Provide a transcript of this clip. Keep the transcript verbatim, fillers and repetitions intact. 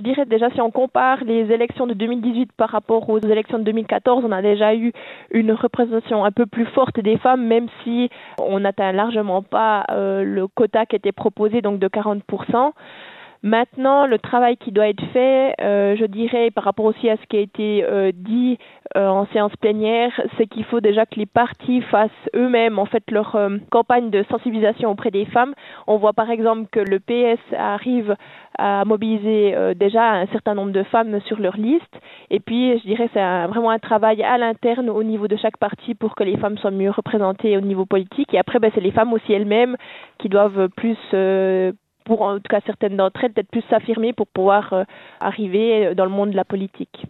dirais déjà si on compare les élections de deux mille dix-huit par rapport aux élections de deux mille quatorze, on a déjà eu une représentation un peu plus forte des femmes, même si on n'atteint largement pas euh, le quota qui était proposé, donc de quarante pour cent. Maintenant, le travail qui doit être fait, euh, je dirais, par rapport aussi à ce qui a été euh, dit euh, en séance plénière, c'est qu'il faut déjà que les partis fassent eux-mêmes en fait leur euh, campagne de sensibilisation auprès des femmes. On voit par exemple que le P S arrive à mobiliser euh, déjà un certain nombre de femmes sur leur liste. Et puis, je dirais, c'est un, vraiment un travail à l'interne au niveau de chaque parti pour que les femmes soient mieux représentées au niveau politique. Et après, ben, c'est les femmes aussi elles-mêmes qui doivent plus euh, pour en tout cas certaines d'entre elles, peut-être plus s'affirmer pour pouvoir euh, arriver dans le monde de la politique.